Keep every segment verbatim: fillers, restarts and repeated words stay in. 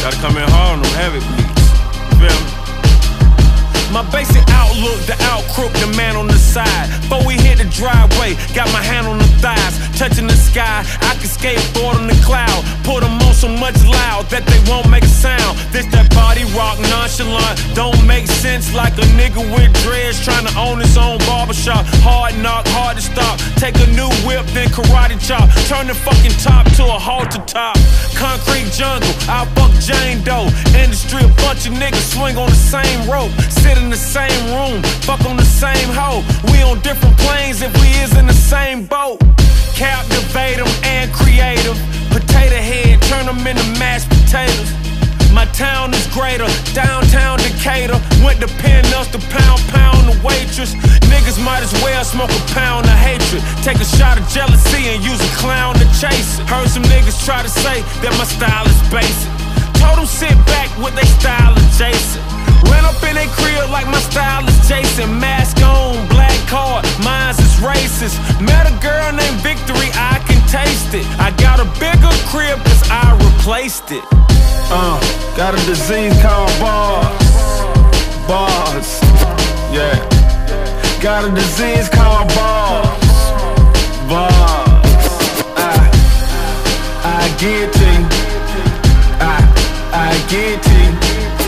Gotta come in hard on them heavy beats. You feel me? My basic outlook, the outcrook, the man on the side. Before we hit the driveway, got my hand on the thighs, touching the sky. I can skateboard on the cloud, put them on so much loud that they won't make a sound. This that body rock, nonchalant, don't make sense like a nigga with dreads trying to own his own barbershop. Hard knock, hard to stop. Take a new whip, then karate chop. Turn the fucking top to a halter top. Concrete jungle, I fuck Jane Doe. Industry, a bunch of niggas swing on the same rope. Sit in the same room, fuck on the same hoe. We on different planes if we is in the same boat. Captivate them and creative. Potato head, turn them into mashed potatoes. My town is greater, downtown Decatur. Went to Pennups to pound pound the waitress. Niggas might as well smoke a pound of hatred. Take a shot of jealousy and use a clown to chase it. Heard some niggas try to say that my style is basic. Told them sit back with they style adjacent. Ran up in they crib like my style is Jason. Mask on, black card, mine's is racist. Met a girl named Victory, I can taste it. I got a bigger crib cause I replaced it. Uh, got a disease called bars. Bars, yeah. Got a disease called bars. Bars. I, I get you. I, I get you.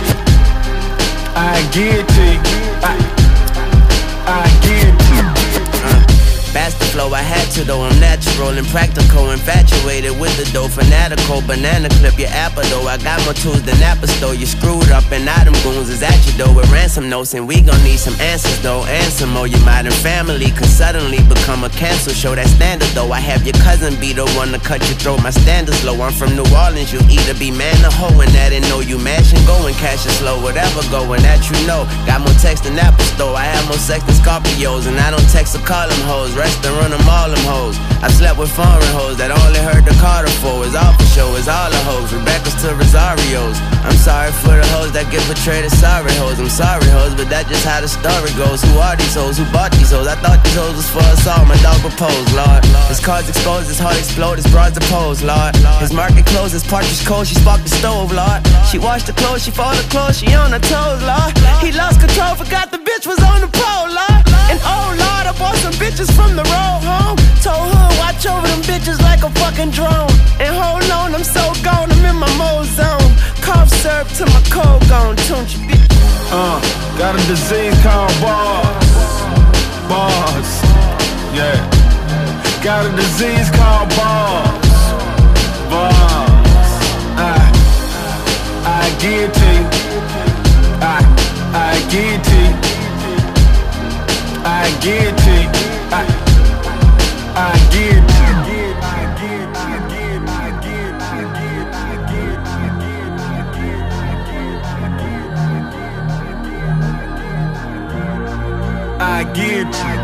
I get you. I, I get you. Fast the flow, I had to though. I'm natural and practical, infatuated with the dough, fanatical. Banana clip your apple though. I got more tools than Apple Store. You screwed up and now them goons is at you though with ransom notes, and we gon' need some answers though. And some more. Your modern family could suddenly become a cancel show. That standard though. I have your cousin be the one to cut your throat. My standards low. I'm from New Orleans. You either be man or hoe, and that and know you mash and go and cash it slow. Whatever going that you know. Got more text than Apple Store. I have more sex than Scorpios, and I don't text or call them hoes. Rest and run them all them hoes. I slept with foreign hoes that only heard the Carter for. It's all for show, it's all the hoes. Rebecca's to Rosario's. I'm sorry for the hoes that get portrayed as sorry hoes. I'm sorry hoes, but that's just how the story goes. Who are these hoes? Who bought these hoes? I thought these hoes was for us all. My dog proposed, Lord. His cards exposed, his heart explode, his broads opposed, Lord. His market closed, his partridge cold, she sparked the stove, Lord. She washed the clothes, she folded clothes, she on her toes, Lord. He lost control, forgot the bitch was on the pole, Lord. And oh Lord, I bought some bitches from the road home. Told her watch over them bitches like a fucking drone. And hold on, I'm so gone, I'm in my mode zone. Cough syrup to my cold gone, don't you bitch. Uh, got a disease called bars. Bars, yeah. Got a disease called bars. Bars. I, I get you. I, I get you. I get you. I, I get you. I get you.